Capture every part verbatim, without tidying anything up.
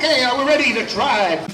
Okay, are we ready to try?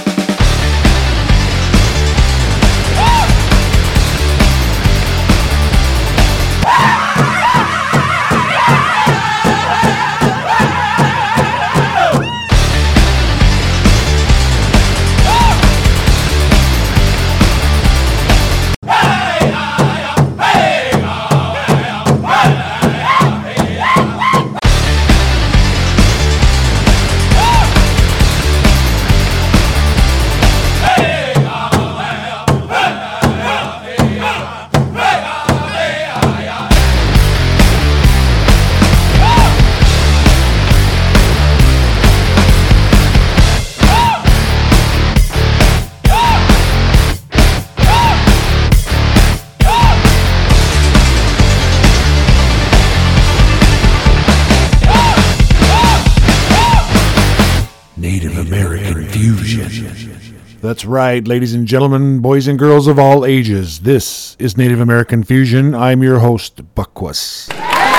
That's right, ladies and gentlemen, boys and girls of all ages. This is Native American Fusion. I'm your host, Buckwus.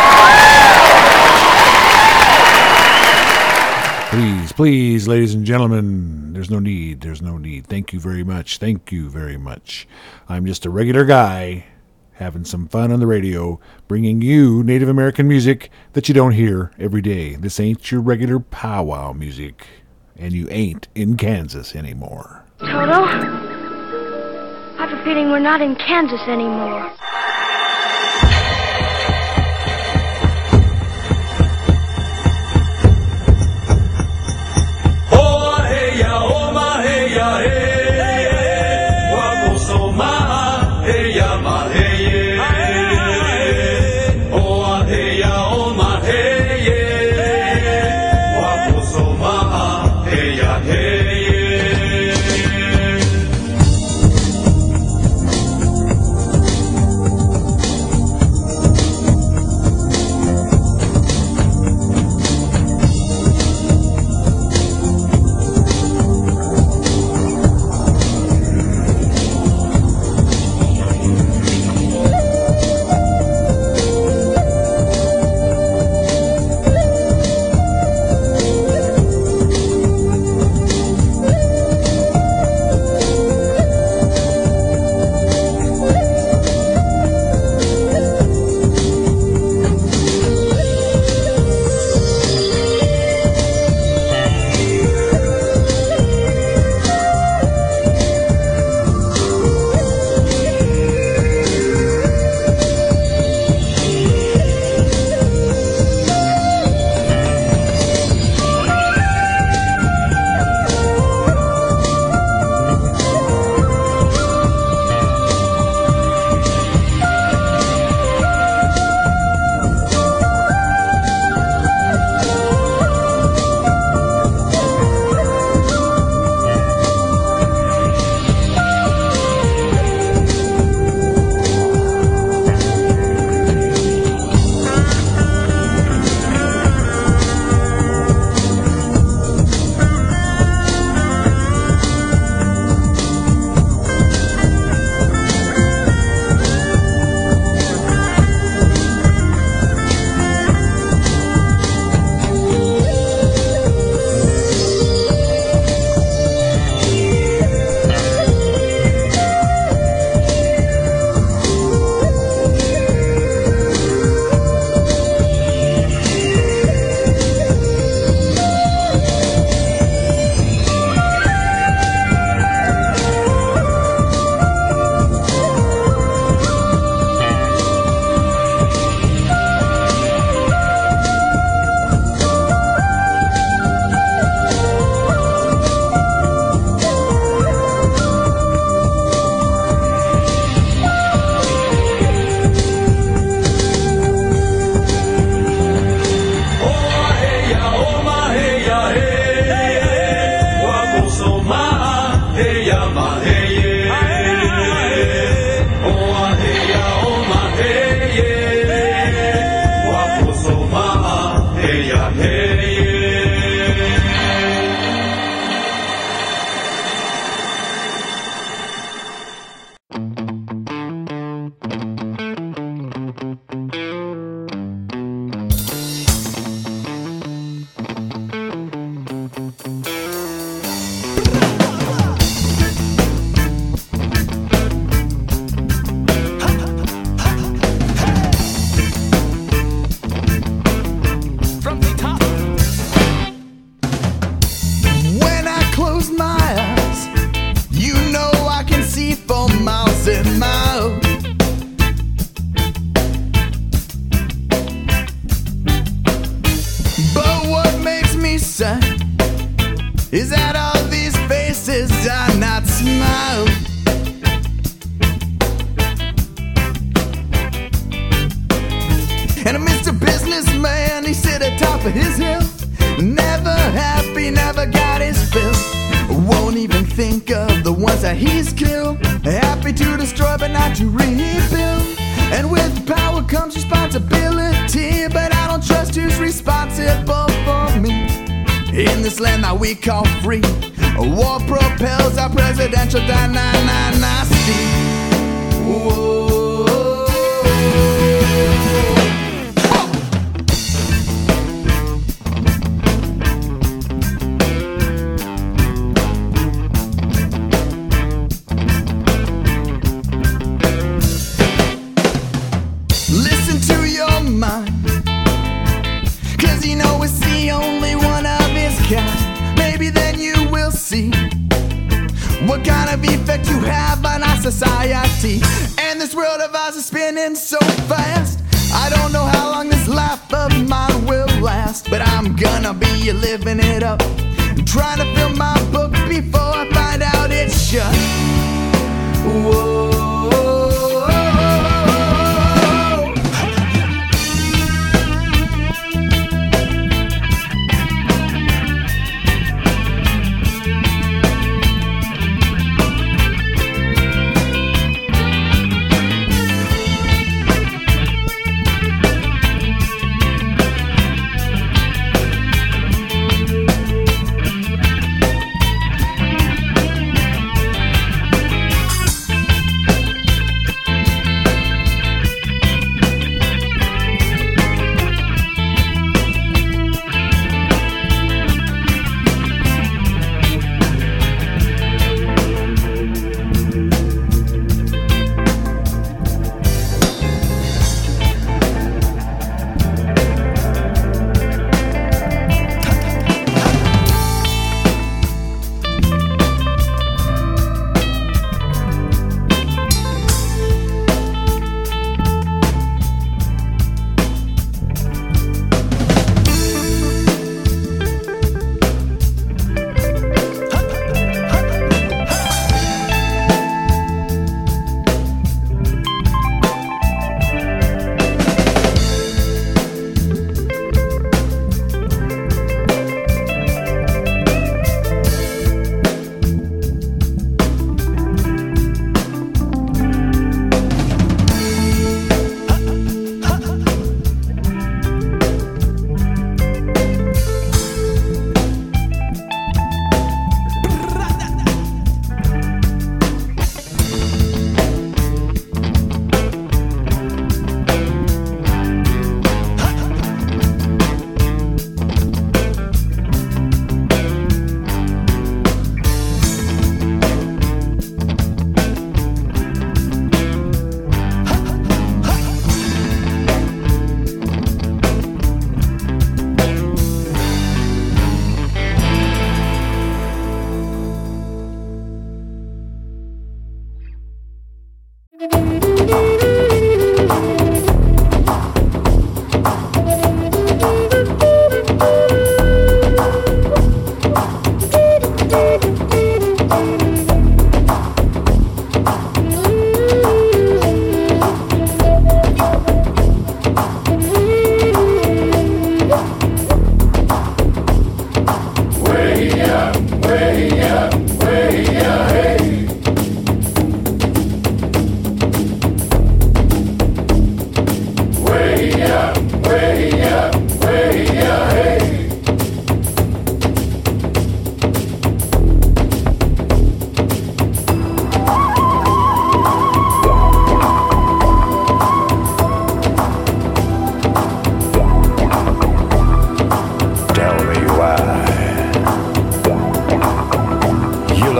Please, please, ladies and gentlemen, there's no need, there's no need. Thank you very much, thank you very much. I'm just a regular guy having some fun on the radio, bringing you Native American music that you don't hear every day. This ain't your regular powwow music, and you ain't in Kansas anymore. Toto, I have a feeling we're not in Kansas anymore. Oh, hey, ya, oh, ma, hey, ya, hey, wako so ma, hey, ya, ma, hey, oh, hey, ya, oh, ma, hey, wako so ma, hey, ya, hey. When I close my eyes, you know I can see for miles and miles. But what makes me sad is that all these faces are not smiles. And Mister Businessman, he sit atop of his hill, never happy, never got his fill. Won't even think of the ones that he's killed. Happy to destroy but not to rebuild. And with power comes responsibility, but I don't trust who's responsible for me. In this land that we call free, a war propels our presidential dynasty. Whoa. Listen to your mind, 'cause you know it's the only one of its kind. Maybe then you will see what kind of effect you have on our society. And this world of ours is spinning so fast, I don't know how long this life of mine will last. But I'm gonna be living it up, trying to fill my book before I find out it's shut. Whoa.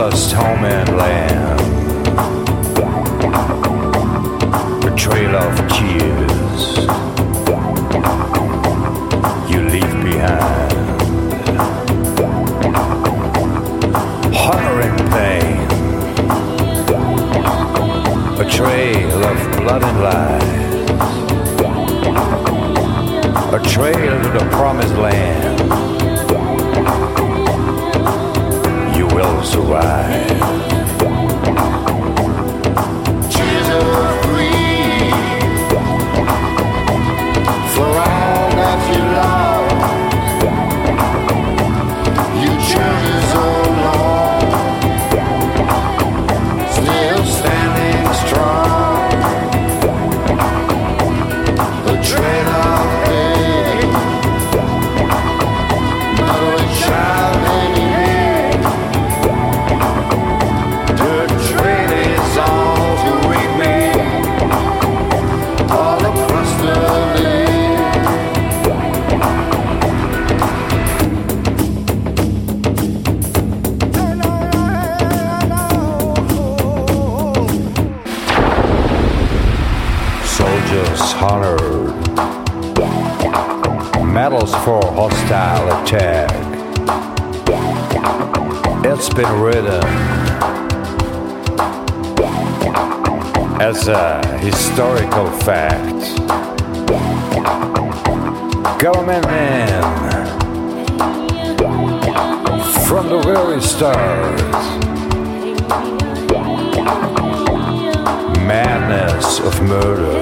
lost home and land, a trail of tears you leave behind, horror and pain, a trail of blood and lies, a trail to the promised land. You will survive. Tears of grief for all that you lost. You journey so long, still standing strong. The trail of pain, not a child anymore. The trail is all to remain all across the land. Soldiers honored, medals for hostile attack. It's been written as a historical fact. Government men from the very start, madness of murder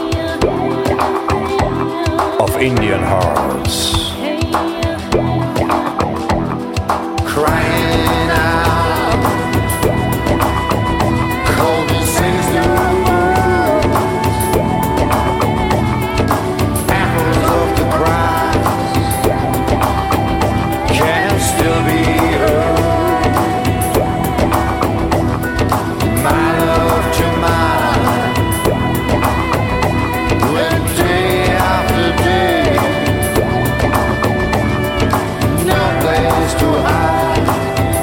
of Indian hearts. Crying out, cold and sings the words. Apples of the grass can still be heard. My love to mine, when day after day, no place to hide.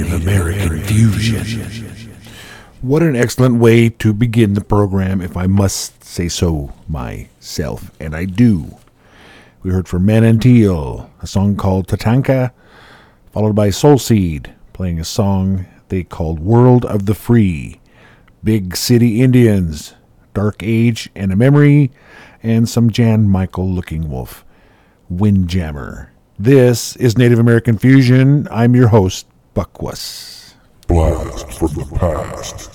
Native American Fusion. What an excellent way to begin the program, if I must say so myself, and I do. We heard from Manantial, a song called Tatanka, followed by Soul Seed, playing a song they called World of the Free, Big City Indians, Dark Age and a Memory, and some Jan Michael Looking Wolf, Windjammer. This is Native American Fusion. I'm your host, Buckwus. Blast from the past.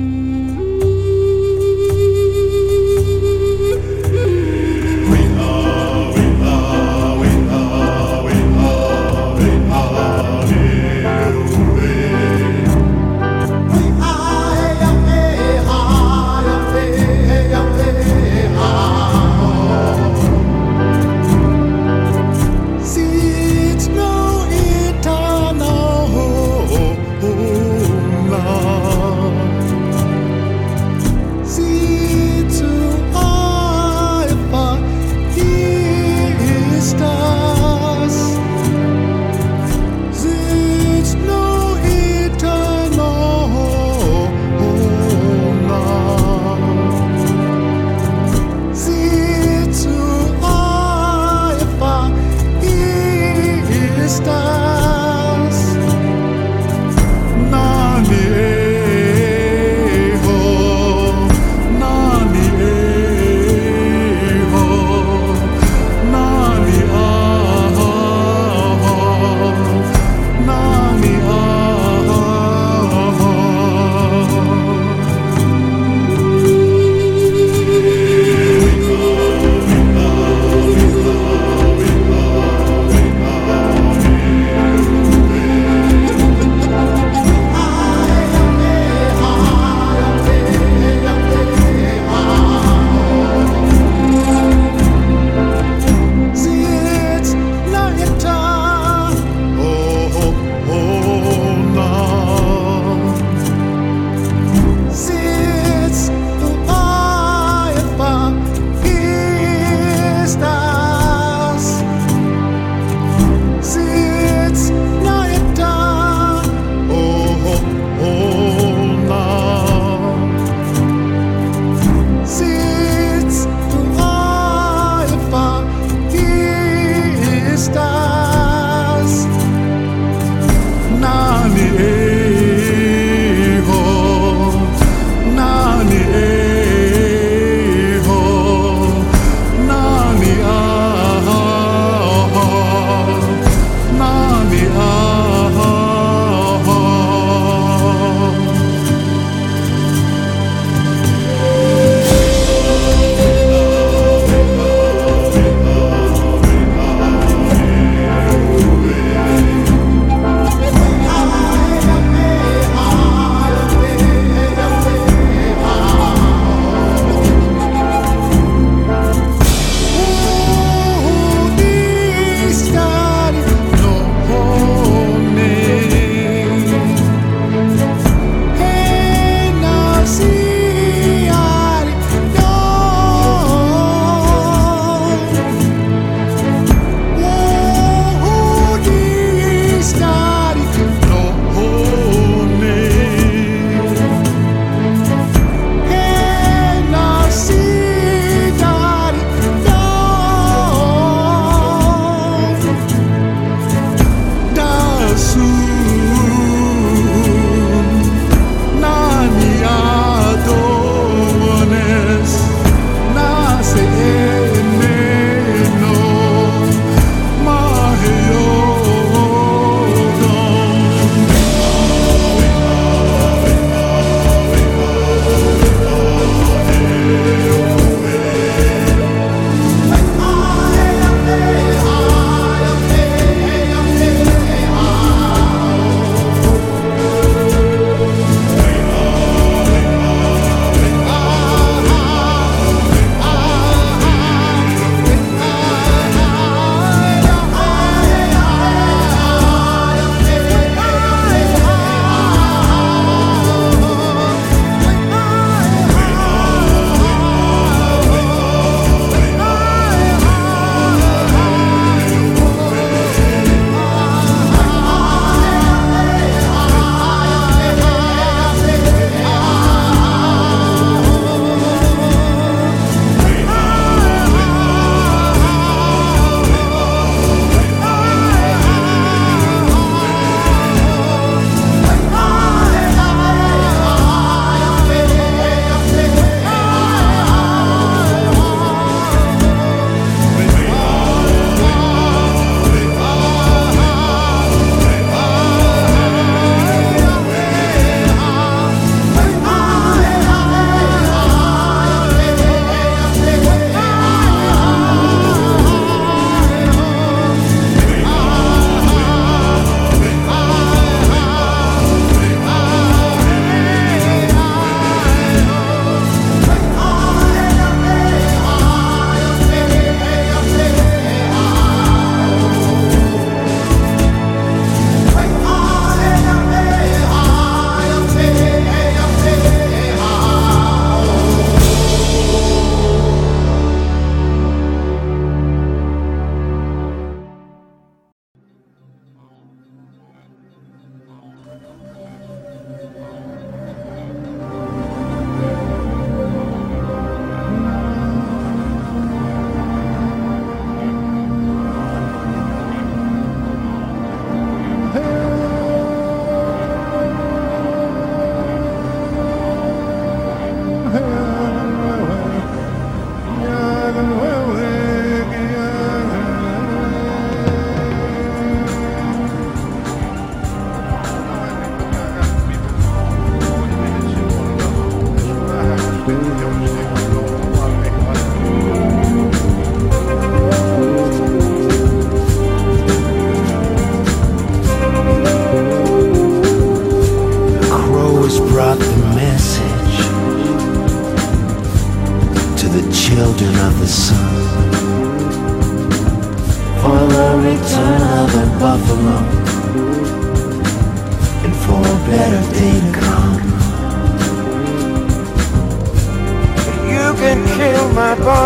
We are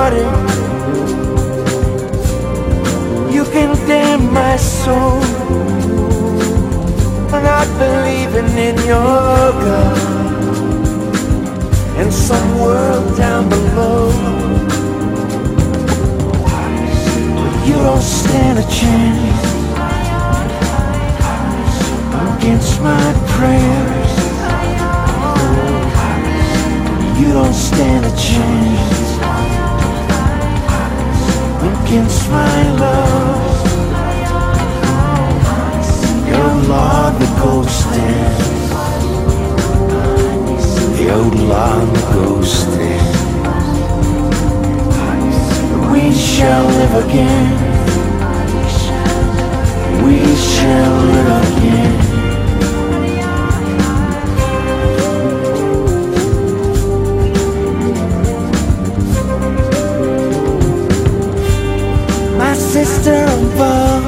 hearted. You can damn my soul for not believing in your God and some world down below. But you don't stand a chance against my prayers. You don't stand a chance against my love. Your Lord the ghost dance. Your Lord the ghost dance. We shall live again. We shall live again. My sister above,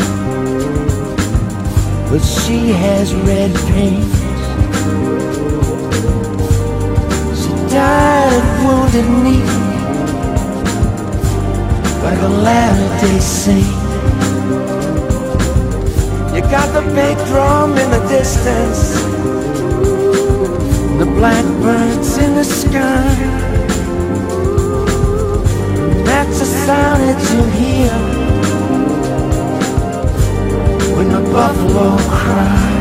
but she has red paint. She died of wounded knee, like a Latter-day Saint. You got the big drum in the distance, the blackbirds in the sky. That's a sound that you hear when the buffalo cry.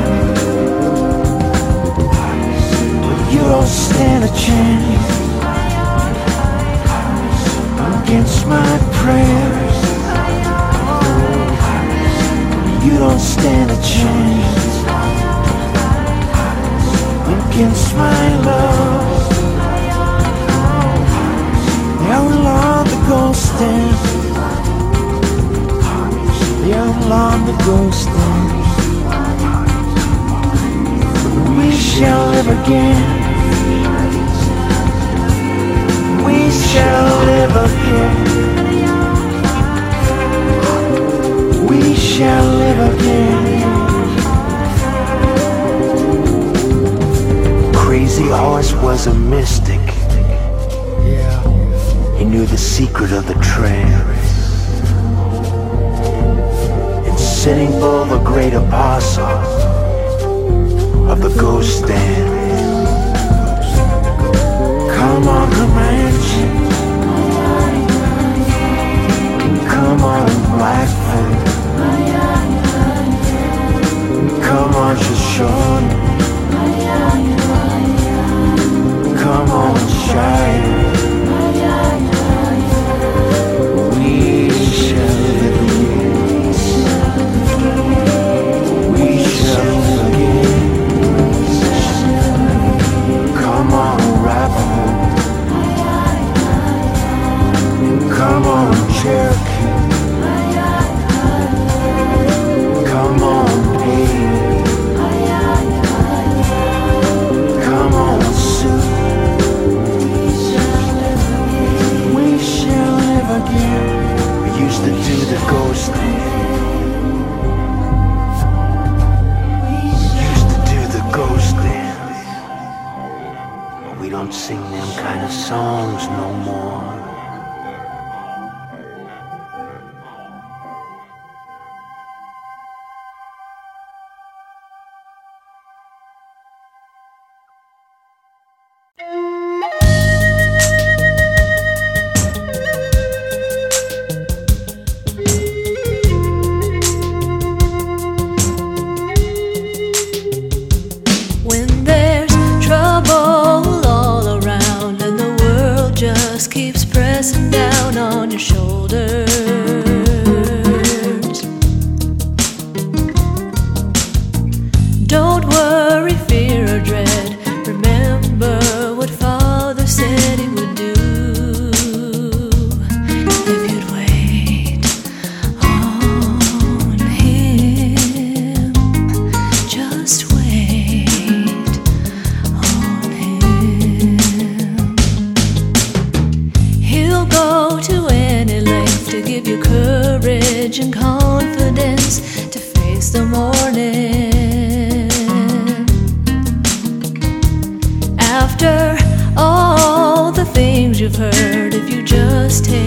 But you don't stand a chance against my prayers. You don't stand a chance against my love. How long the ghost dance? How long the ghost dance? We shall live again. We shall live again. We shall live again. Crazy Horse was a mystic. He knew the secret of the trance. And Sitting Bull, the great apostle of the ghost dance. Come on, Comanche. Come on, Blackfoot. Come on, Shoshone. Come on, Shire. We shall live again. We shall live again. Come on, Arapaho. Come on, Cherokee. Come on, Payne. Come on, Sioux. We shall live again. We used to do the ghost dance. We used to do the ghost dance. But we don't sing them kind of songs no more. When there's trouble all around and the world just keeps pressing down on your shoulders, don't worry, fear or dread. Remember what Father said he would do if you'd wait on him. Just wait on him. He'll go to any length to give you courage and confidence to face the morning. After all the things you've heard, if you just take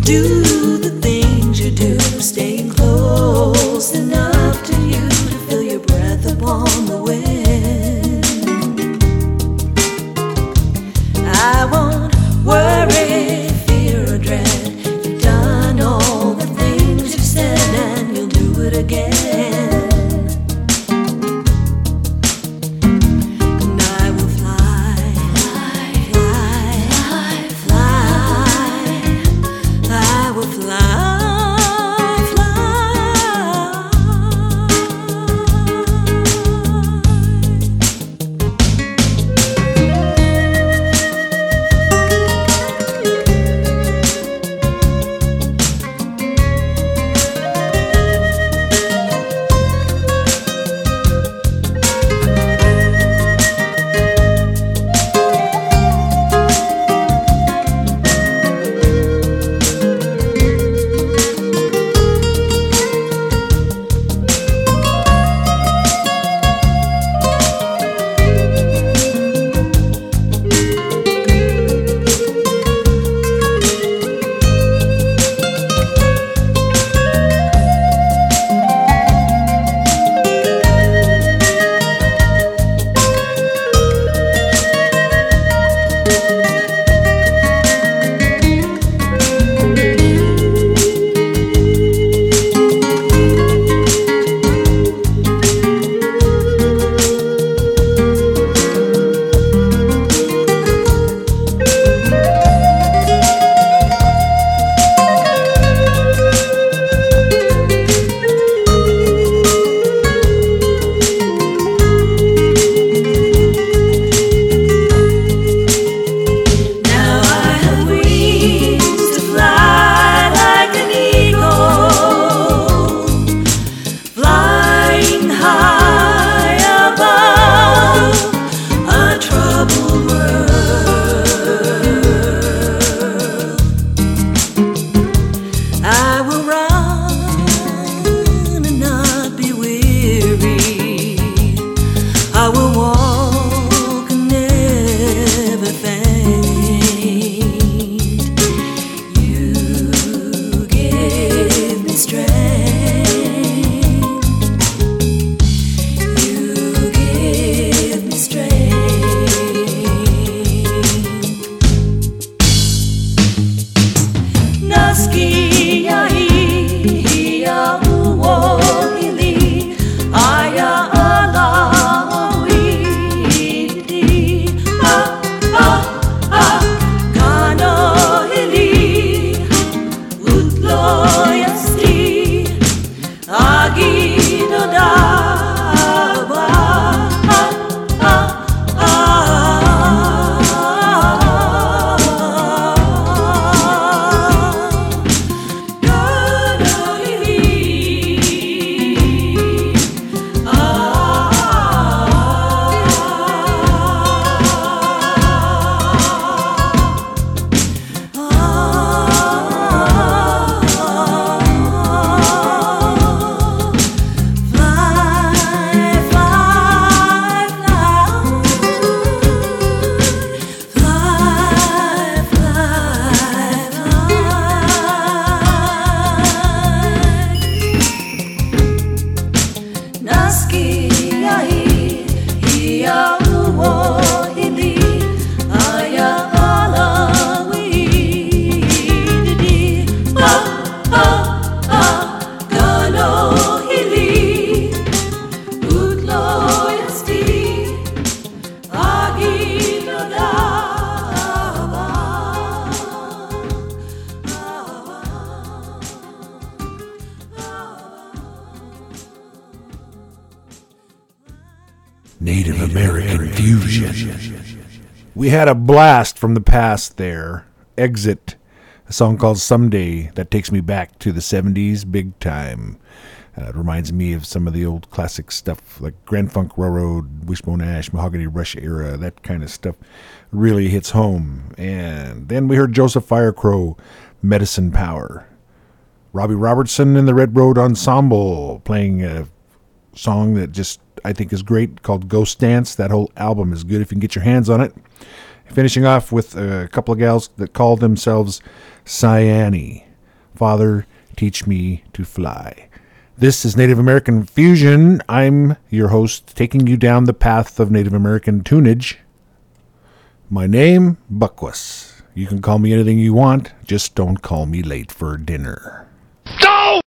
do the things you do, staying close enough to you to feel your breath upon the wind. I won't worry, fear or dread. You've done all the things you've said, and you'll do it again. Native American fusion. We had a blast from the past there. Exit, a song called Someday that takes me back to the seventies big time. Uh, it reminds me of some of the old classic stuff like Grand Funk Railroad, Wishbone Ash, Mahogany Rush era, that kind of stuff really hits home. And then we heard Joseph Firecrow, Medicine Power. Robbie Robertson and the Red Road Ensemble playing a song that just I think is great called Ghost Dance. That whole album is good if you can get your hands on it. Finishing off with a couple of gals that call themselves Cyane. Father, teach me to fly. This is Native American Fusion. I'm your host, taking you down the path of Native American tunage. My name, Buckwus. You can call me anything you want, just don't call me late for dinner. Go!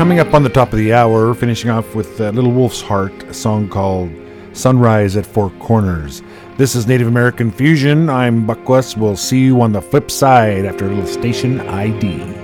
Coming up on the top of the hour, finishing off with uh, Little Wolf's Heart, a song called Sunrise at Four Corners. This is Native American Fusion. I'm Buck West. We'll see you on the flip side after a little station I D.